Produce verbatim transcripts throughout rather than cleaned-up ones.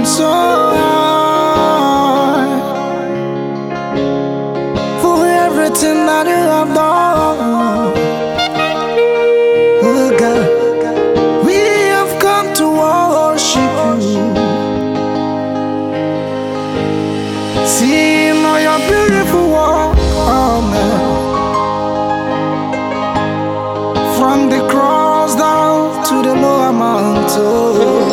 so high for everything that you have done. Oh God, we have come to worship you. Seeing all your beautiful work, oh man. From the cross down to the lower mountain,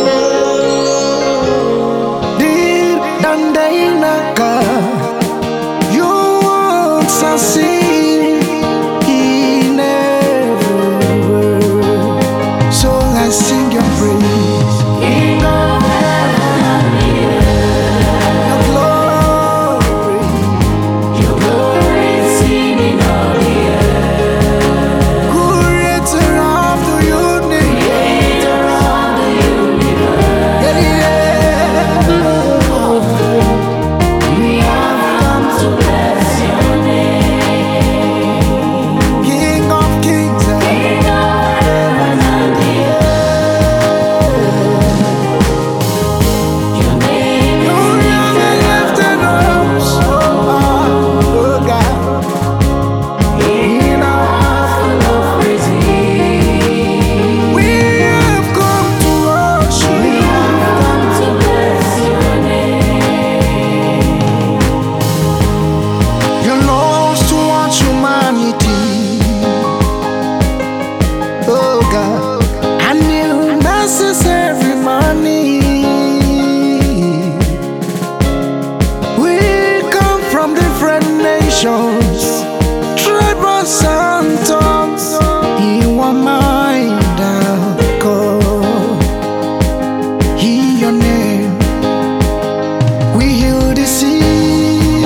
deep down there, you won't succeed in every word. So let's sing your praise. King of heaven and earth, Your glory, your glory is seen in all the earth. creator of the universe. Creator of the universe, Yeah, yeah. we have come to bless your name. King of kings, eh. King of heaven and earth, your name You is really lifted up so high, oh God. in our full of praise. We have come to worship We you. have come to bless your name. You're lost towards humanity, oh God, and new mercies every morning. We come from different nations, tribes and tongues. In one mind and call, in your name we heal the sick.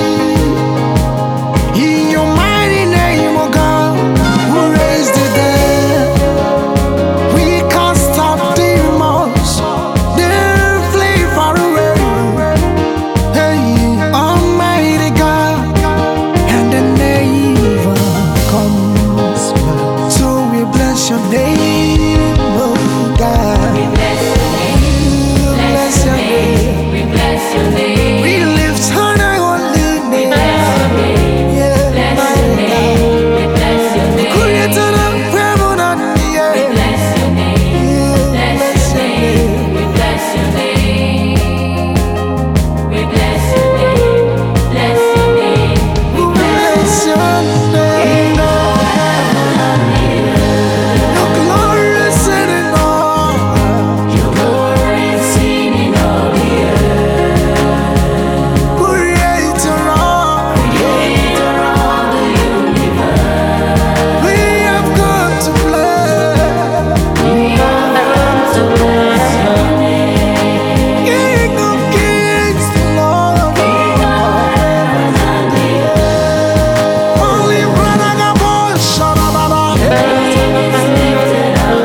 In your mighty name, oh God, who raised the dead, we cast out demons, they flee far away. Hey, Almighty God, and the never comes back. So we bless your name, oh God. We bless your name. Bless your name. We bless your name. We lift high holy name. Bless your name. Yeah, Bless my your God. name. We bless your name. Creator of heaven and the We earth. bless your name. Yeah, Bless your name. We bless your name. We bless your name. Bless your name. We bless bless your name. King of heaven and earth. Your glory is setting on. Your glory is seen in all the earth. Creator of, Creator of the universe, we have come to bless. we have come to bless your name. King of kings, Lord of King of heaven and the earth, holy brother, God, boy, shut up, Baba. your name is lifted up.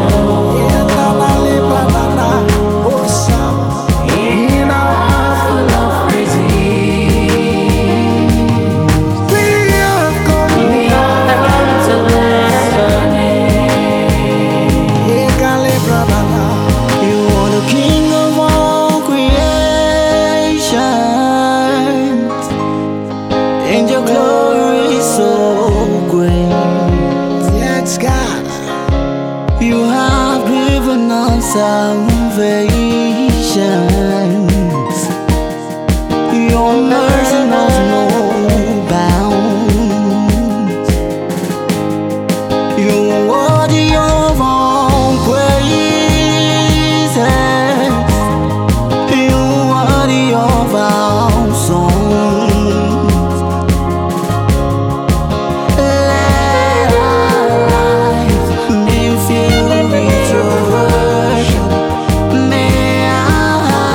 In our full of praises, We have come. we have come to bless your name. You are the King of all creation, and your glory is so great. Yes, God. You have given us salvation. Your mercy knows no bounds. You're worthy of all praises. You're worthy of our songs. Let our lives be filled with your worship. May our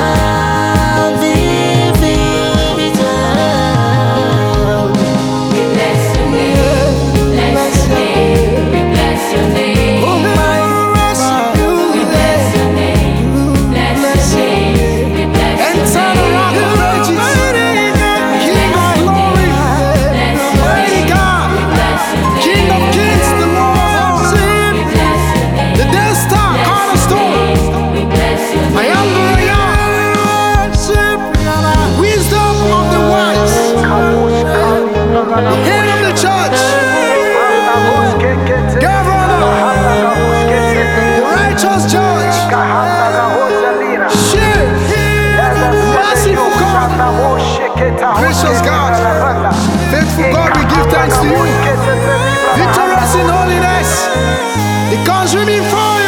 Head of the church, governor, the righteous judge, shit, merciful God, gracious God, faithful God, we give thanks to you. Victorious in holiness, the consuming fire.